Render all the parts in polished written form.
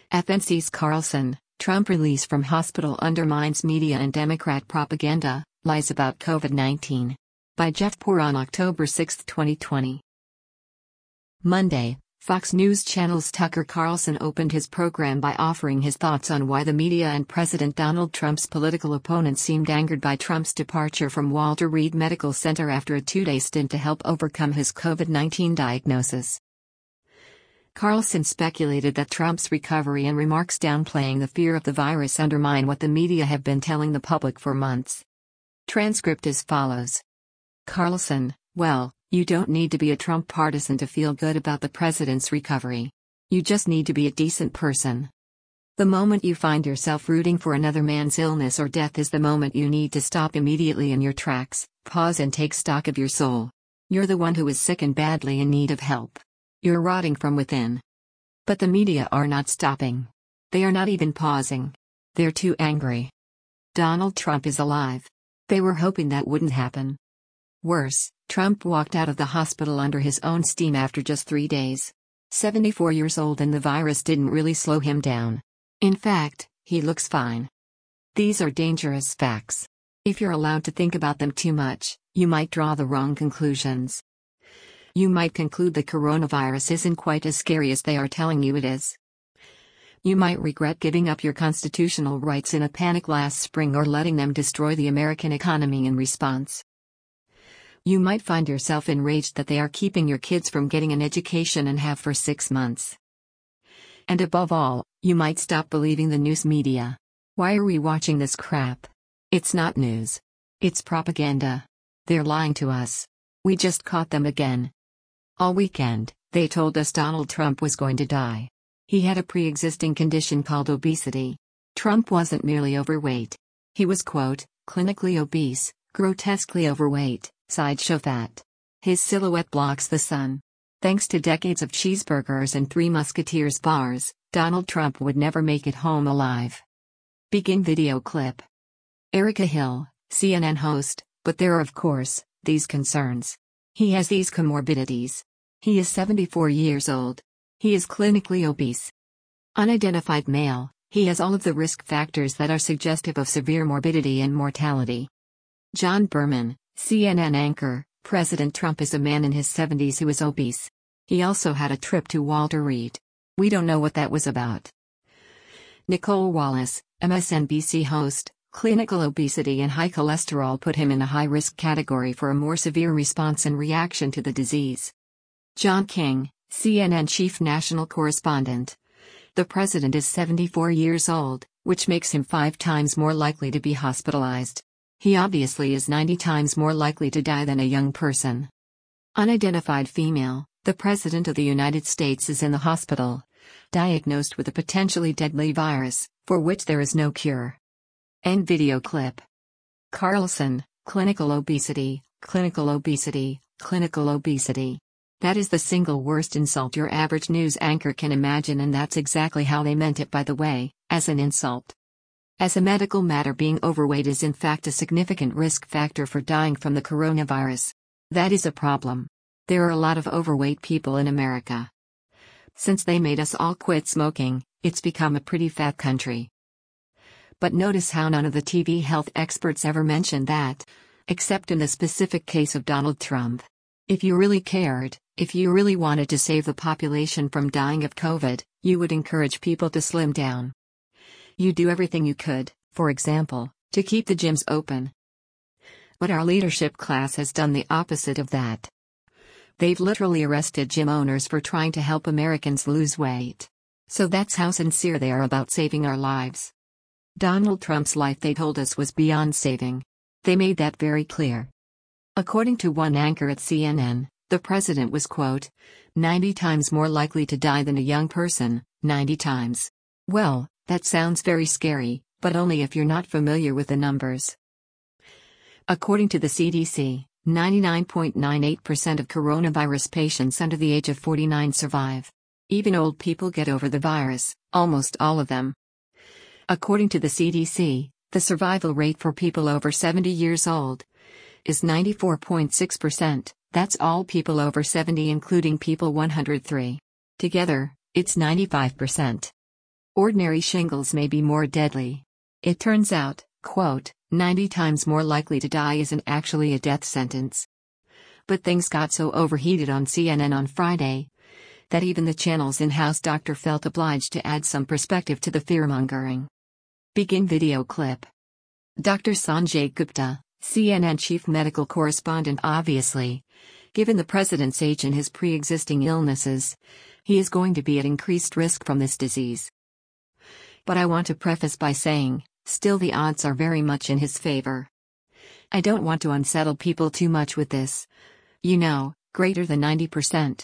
FNC's Carlson, Trump release from hospital undermines media and Democrat propaganda, lies about COVID-19. By Jeff Poor on October 6, 2020. Monday, Fox News Channel's Tucker Carlson opened his program by offering his thoughts on why the media and President Donald Trump's political opponents seemed angered by Trump's departure from Walter Reed Medical Center after a two-day stint to help overcome his COVID-19 diagnosis. Carlson speculated that Trump's recovery and remarks downplaying the fear of the virus undermine what the media have been telling the public for months. Transcript as follows. Carlson, well, you don't need to be a Trump partisan to feel good about the president's recovery. You just need to be a decent person. The moment you find yourself rooting for another man's illness or death is the moment you need to stop immediately in your tracks, pause and take stock of your soul. You're the one who is sick and badly in need of help. You're rotting from within. But the media are not stopping. They are not even pausing. They're too angry. Donald Trump is alive. They were hoping that wouldn't happen. Worse, Trump walked out of the hospital under his own steam after just 3 days. 74 years old and the virus didn't really slow him down. In fact, he looks fine. These are dangerous facts. If you're allowed to think about them too much, you might draw the wrong conclusions. You might conclude the coronavirus isn't quite as scary as they are telling you it is. You might regret giving up your constitutional rights in a panic last spring or letting them destroy the American economy in response. You might find yourself enraged that they are keeping your kids from getting an education and have for 6 months. And above all, you might stop believing the news media. Why are we watching this crap? It's not news. It's propaganda. They're lying to us. We just caught them again. All weekend, they told us Donald Trump was going to die. He had a pre-existing condition called obesity. Trump wasn't merely overweight. He was, quote, clinically obese, grotesquely overweight, sideshow fat. His silhouette blocks the sun. Thanks to decades of cheeseburgers and Three Musketeers bars, Donald Trump would never make it home alive. Begin video clip. Erica Hill, CNN host, but there are of course, these concerns. He has these comorbidities. He is 74 years old. He is clinically obese. Unidentified male, he has all of the risk factors that are suggestive of severe morbidity and mortality. John Berman, CNN anchor, President Trump is a man in his 70s who is obese. He also had a trip to Walter Reed. We don't know what that was about. Nicole Wallace, MSNBC host, clinical obesity and high cholesterol put him in a high-risk category for a more severe response and reaction to the disease. John King, CNN chief national correspondent. The president is 74 years old, which makes him 5 times more likely to be hospitalized. He obviously is 90 times more likely to die than a young person. Unidentified female, the President of the United States is in the hospital, diagnosed with a potentially deadly virus, for which there is no cure. End video clip. Carlson, clinical obesity, clinical obesity, clinical obesity. That is the single worst insult your average news anchor can imagine, and that's exactly how they meant it, by the way, as an insult. As a medical matter, being overweight is in fact a significant risk factor for dying from the coronavirus. That is a problem. There are a lot of overweight people in America. Since they made us all quit smoking, it's become a pretty fat country. But notice how none of the TV health experts ever mentioned that, except in the specific case of Donald Trump. If you really cared, if you really wanted to save the population from dying of COVID, you would encourage people to slim down. You do everything you could, for example, to keep the gyms open. But our leadership class has done the opposite of that. They've literally arrested gym owners for trying to help Americans lose weight. So that's how sincere they are about saving our lives. Donald Trump's life, they told us, was beyond saving. They made that very clear. According to one anchor at CNN, the president was, quote, 90 times more likely to die than a young person, 90 times. Well, that sounds very scary, but only if you're not familiar with the numbers. According to the CDC, 99.98% of coronavirus patients under the age of 49 survive. Even old people get over the virus, almost all of them. According to the CDC, the survival rate for people over 70 years old is 94.6%, that's all people over 70 including people 103. Together, it's 95%. Ordinary shingles may be more deadly. It turns out, quote, 90 times more likely to die isn't actually a death sentence. But things got so overheated on CNN on Friday that even the channel's in-house doctor felt obliged to add some perspective to the fearmongering. Begin video clip. Dr. Sanjay Gupta, CNN chief medical correspondent. Obviously, given the president's age and his pre-existing illnesses, he is going to be at increased risk from this disease. But I want to preface by saying, still the odds are very much in his favor. I don't want to unsettle people too much with this. You know, greater than 90%,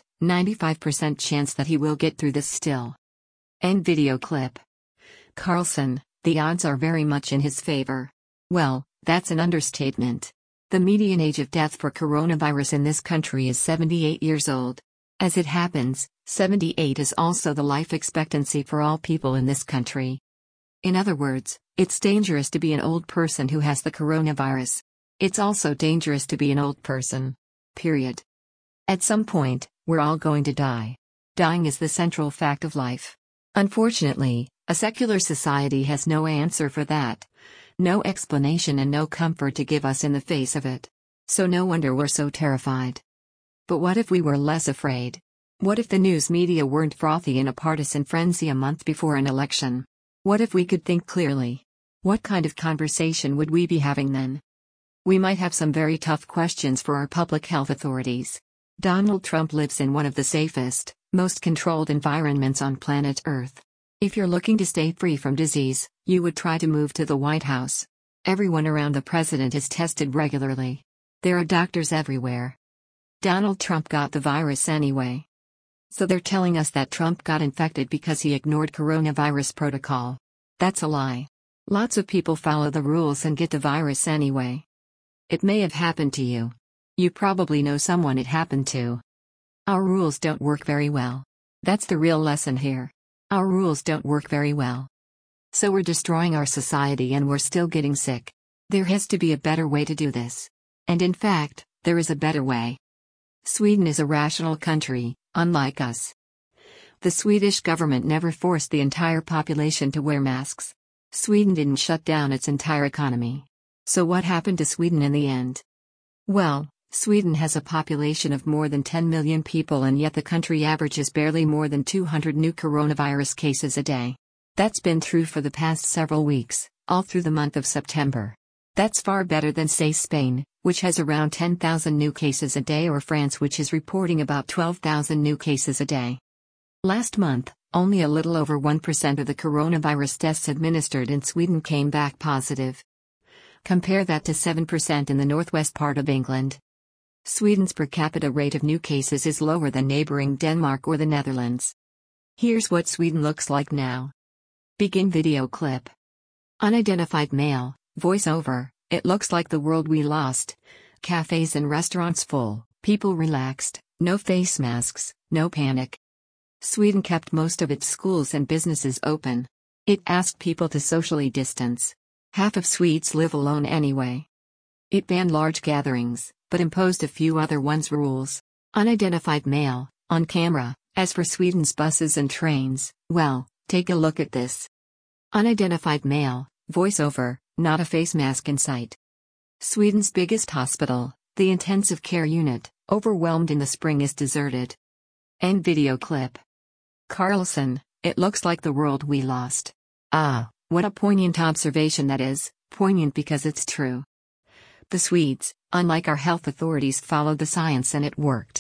95% chance that he will get through this still. End video clip. Carlson, the odds are very much in his favor. Well, that's an understatement. The median age of death for coronavirus in this country is 78 years old. As it happens, 78 is also the life expectancy for all people in this country. In other words, it's dangerous to be an old person who has the coronavirus. It's also dangerous to be an old person. Period. At some point, we're all going to die. Dying is the central fact of life. Unfortunately, a secular society has no answer for that. No explanation and no comfort to give us in the face of it. So no wonder we're so terrified. But what if we were less afraid? What if the news media weren't frothy in a partisan frenzy a month before an election? What if we could think clearly? What kind of conversation would we be having then? We might have some very tough questions for our public health authorities. Donald Trump lives in one of the safest, most controlled environments on planet Earth. If you're looking to stay free from disease, you would try to move to the White House. Everyone around the president is tested regularly. There are doctors everywhere. Donald Trump got the virus anyway. So they're telling us that Trump got infected because he ignored coronavirus protocol. That's a lie. Lots of people follow the rules and get the virus anyway. It may have happened to you. You probably know someone it happened to. Our rules don't work very well. That's the real lesson here. Our rules don't work very well. So we're destroying our society and we're still getting sick. There has to be a better way to do this. And in fact, there is a better way. Sweden is a rational country, unlike us. The Swedish government never forced the entire population to wear masks. Sweden didn't shut down its entire economy. So what happened to Sweden in the end? Well, Sweden has a population of more than 10 million people and yet the country averages barely more than 200 new coronavirus cases a day. That's been true for the past several weeks, all through the month of September. That's far better than say Spain, which has around 10,000 new cases a day, or France, which is reporting about 12,000 new cases a day. Last month, only a little over 1% of the coronavirus tests administered in Sweden came back positive. Compare that to 7% in the northwest part of England. Sweden's per capita rate of new cases is lower than neighboring Denmark or the Netherlands. Here's what Sweden looks like now. Begin video clip. Unidentified male, voiceover. It looks like the world we lost. Cafes and restaurants full, people relaxed, no face masks, no panic. Sweden kept most of its schools and businesses open. It asked people to socially distance. Half of Swedes live alone anyway. It banned large gatherings, but imposed a few other rules. Unidentified male, on camera. As for Sweden's buses and trains, well, take a look at this. Unidentified male, voiceover, not a face mask in sight. Sweden's biggest hospital, the intensive care unit, overwhelmed in the spring, is deserted. End video clip. Carlson, it looks like the world we lost. Ah, what a poignant observation that is, poignant because it's true. The Swedes, unlike our health authorities, followed the science and it worked.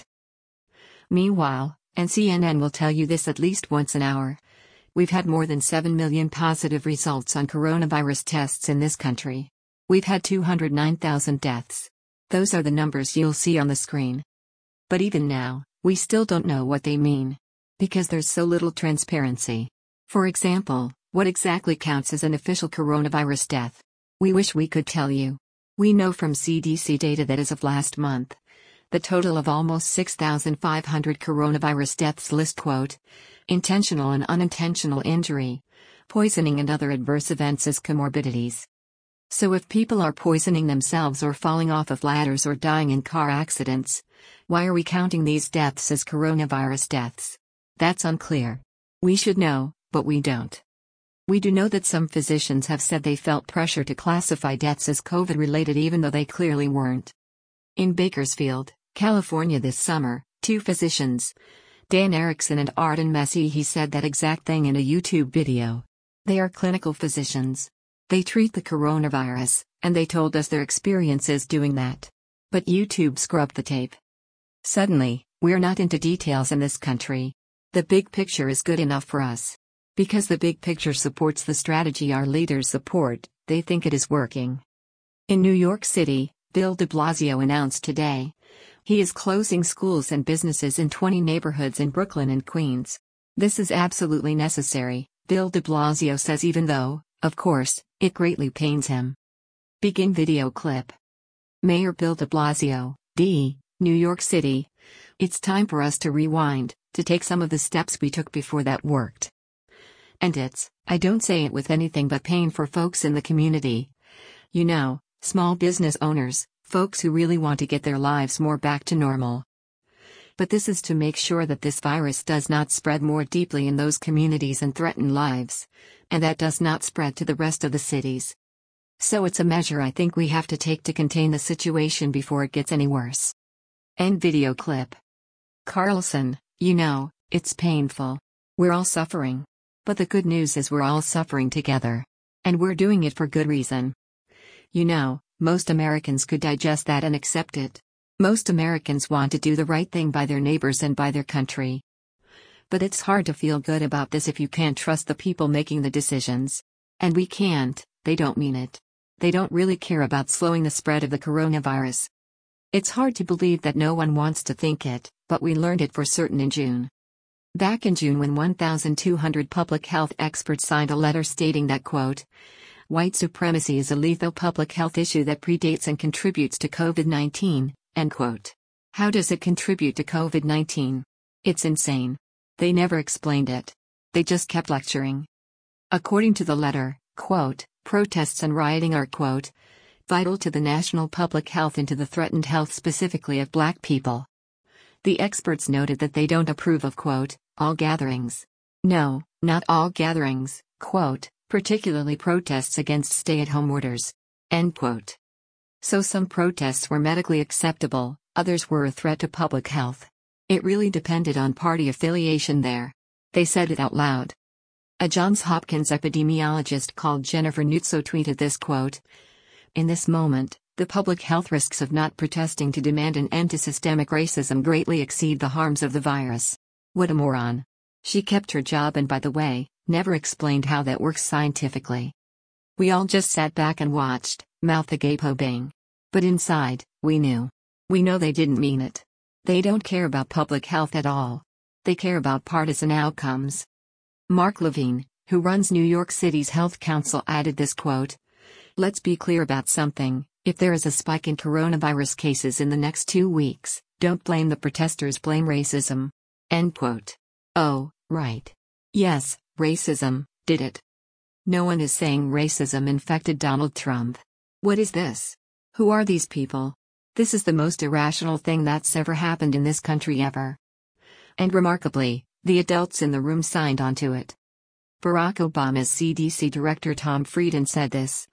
Meanwhile, and CNN will tell you this at least once an hour, we've had more than 7 million positive results on coronavirus tests in this country. We've had 209,000 deaths. Those are the numbers you'll see on the screen. But even now, we still don't know what they mean. Because there's so little transparency. For example, what exactly counts as an official coronavirus death? We wish we could tell you. We know from CDC data that as of last month, the total of almost 6,500 coronavirus deaths list, quote, intentional and unintentional injury, poisoning and other adverse events as comorbidities. So if people are poisoning themselves or falling off of ladders or dying in car accidents, why are we counting these deaths as coronavirus deaths? That's unclear. We should know, but we don't. We do know that some physicians have said they felt pressure to classify deaths as COVID-related even though they clearly weren't. In Bakersfield, California this summer, two physicians, Dan Erickson and Arden Messihy, said that exact thing in a YouTube video. They are clinical physicians. They treat the coronavirus, and they told us their experiences doing that. But YouTube scrubbed the tape. Suddenly, we're not into details in this country. The big picture is good enough for us. Because the big picture supports the strategy our leaders support, they think it is working. In New York City, Bill de Blasio announced today he is closing schools and businesses in 20 neighborhoods in Brooklyn and Queens. This is absolutely necessary, Bill de Blasio says, even though, of course, it greatly pains him. Begin video clip. Mayor Bill de Blasio, D., New York City. It's time for us to rewind, to take some of the steps we took before that worked. And I don't say it with anything but pain for folks in the community. You know, small business owners, folks who really want to get their lives more back to normal. But this is to make sure that this virus does not spread more deeply in those communities and threaten lives, and that does not spread to the rest of the cities. So it's a measure I think we have to take to contain the situation before it gets any worse. End video clip. Carlson, you know, it's painful. We're all suffering. But the good news is we're all suffering together. And we're doing it for good reason. You know, most Americans could digest that and accept it. Most Americans want to do the right thing by their neighbors and by their country. But it's hard to feel good about this if you can't trust the people making the decisions. And we can't, they don't mean it. They don't really care about slowing the spread of the coronavirus. It's hard to believe that no one wants to think it, but we learned it for certain in June. Back in June, when 1,200 public health experts signed a letter stating that, quote, white supremacy is a lethal public health issue that predates and contributes to COVID-19, end quote. How does it contribute to COVID-19? It's insane. They never explained it. They just kept lecturing. According to the letter, quote, protests and rioting are, quote, vital to the national public health and to the threatened health specifically of Black people. The experts noted that they don't approve of, quote, all gatherings. No, not all gatherings, quote, particularly protests against stay-at-home orders, end quote. So some protests were medically acceptable, others were a threat to public health. It really depended on party affiliation there. They said it out loud. A Johns Hopkins epidemiologist called Jennifer Nuzzo tweeted this, quote, in this moment, the public health risks of not protesting to demand an end to systemic racism greatly exceed the harms of the virus. What a moron. She kept her job and, by the way, never explained how that works scientifically. We all just sat back and watched, mouth agape obeying. But inside, we knew. We know they didn't mean it. They don't care about public health at all. They care about partisan outcomes. Mark Levine, who runs New York City's Health Council, added this, quote, let's be clear about something. If there is a spike in coronavirus cases in the next 2 weeks, don't blame the protesters, blame racism. End quote. Oh, right. Yes, racism did it. No one is saying racism infected Donald Trump. What is this? Who are these people? This is the most irrational thing that's ever happened in this country ever. And remarkably, the adults in the room signed onto it. Barack Obama's CDC Director Tom Frieden said this,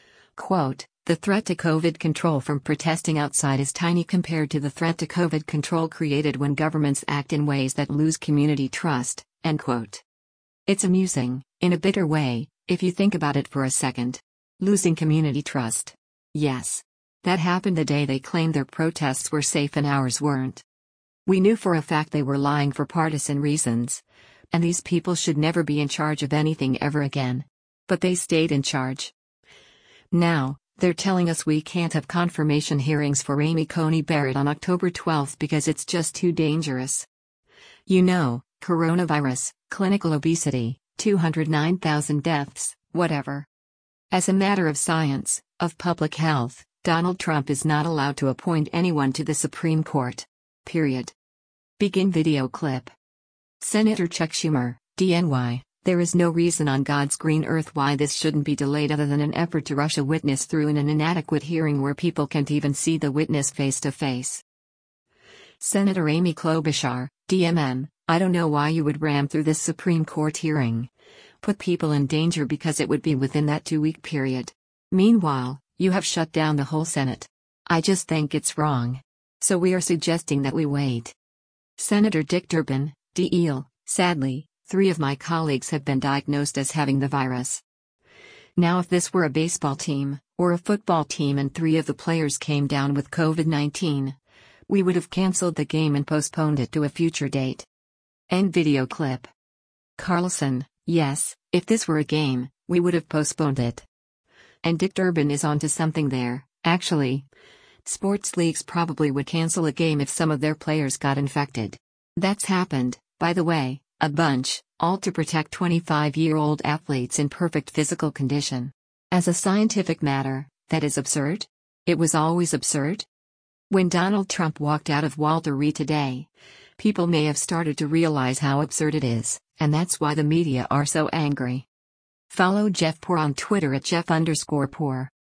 quote, the threat to COVID control from protesting outside is tiny compared to the threat to COVID control created when governments act in ways that lose community trust, end quote. It's amusing, in a bitter way, if you think about it for a second. Losing community trust. Yes. That happened the day they claimed their protests were safe and ours weren't. We knew for a fact they were lying for partisan reasons. And these people should never be in charge of anything ever again. But they stayed in charge. Now, they're telling us we can't have confirmation hearings for Amy Coney Barrett on October 12 because it's just too dangerous. You know, coronavirus, clinical obesity, 209,000 deaths, whatever. As a matter of science, of public health, Donald Trump is not allowed to appoint anyone to the Supreme Court. Period. Begin video clip. Senator Chuck Schumer, DNY. There is no reason on God's green earth why this shouldn't be delayed other than an effort to rush a witness through in an inadequate hearing where people can't even see the witness face to face. Senator Amy Klobuchar, DMN, I don't know why you would ram through this Supreme Court hearing. put people in danger because it would be within that 2-week period. Meanwhile, you have shut down the whole Senate. I just think it's wrong. So we are suggesting that we wait. Senator Dick Durbin, DL, sadly, 3 of my colleagues have been diagnosed as having the virus. Now if this were a baseball team, or a football team and 3 of the players came down with COVID-19, we would have cancelled the game and postponed it to a future date. End video clip. Carlson, yes, if this were a game, we would have postponed it. And Dick Durbin is onto something there, actually. Sports leagues probably would cancel a game if some of their players got infected. That's happened, by the way, a bunch, all to protect 25-year-old athletes in perfect physical condition. As a scientific matter, that is absurd? It was always absurd? When Donald Trump walked out of Walter Reed today, people may have started to realize how absurd it is, and that's why the media are so angry. Follow Jeff Poor on Twitter at Jeff_Poor.